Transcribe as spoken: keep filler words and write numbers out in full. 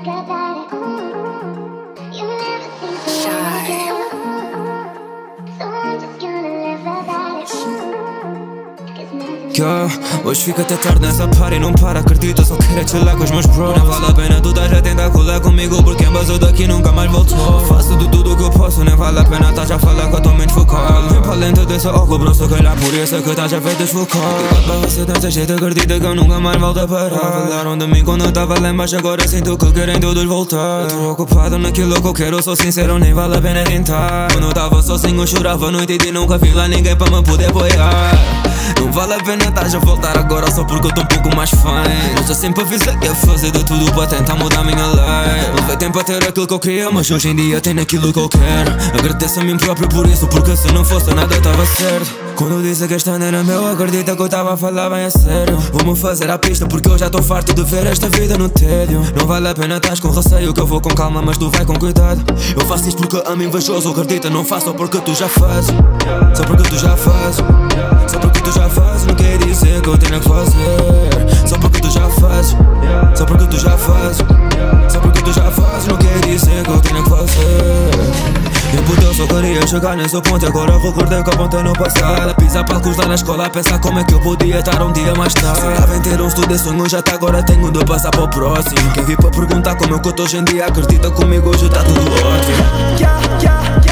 Yeah, hoje fica até tarde nessa party, não para, acredita, só quero chilar com os meus bros. Não vale a pena tu estás a tentar colar comigo, porque embasou daqui nunca mais voltou. Faço de tudo o que eu posso, nem vale a pena estás a falar que eu tô menos focado. Vem para lenta desse óculos, bro, se calhar por isso é que estás a ver desfocado. Enquanto você dança cheio de acredita que eu nunca mais volto a parar. Falaram de mim quando eu tava lá embaixo, agora sinto que querem todos voltar. Eu tô ocupado naquilo que eu quero, sou sincero, nem vale a pena tentar. Quando eu tava sozinho eu chorava a noite e nunca vi lá ninguém pra me poder apoiar. Não vale a pena estás a voltar agora só porque eu tô um pouco mais fine. Eu já sempre avisei que ia fazer de tudo para tentar mudar a minha life. Levei tempo a ter aquilo que eu queria, mas hoje em dia tenho aquilo que eu quero. Agradeço a mim próprio por isso, porque se não fosse nada estava certo. Quando eu disse que este ano era meu, acredita que eu tava a falar bem a sério. Vou-me fazer à pista porque eu já tô farto de ver esta vida no tédio. Não vale a pena estás com receio, que eu vou com calma, mas tu vai com cuidado. Eu faço isto porque amo invejoso, acredita, não faço só porque tu já fazes. Só porque tu já fazes. Só porque tu já fazes, não quer dizer que eu tenho que fazer. Só porque tu já fazes. Só porque tu já fazes. Só porque tu já fazes, não quer dizer que eu tenho que fazer. Eu puto, eu só queria chegar nesse ponto e agora recordei que eu apontei no passado. Pisar palcos lá na escola a pensar como é que eu podia estar um dia mais tarde. Sonhava em ter um estudo de sonho, já tá, agora tenho de passar para o próximo. Quem vi para perguntar como é que eu tô hoje em dia, acredita comigo, hoje tá tudo ótimo. Yeah, yeah.